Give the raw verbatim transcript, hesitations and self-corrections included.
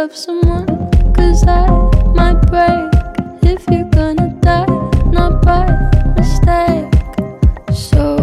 love someone, 'cause I might break if you're gonna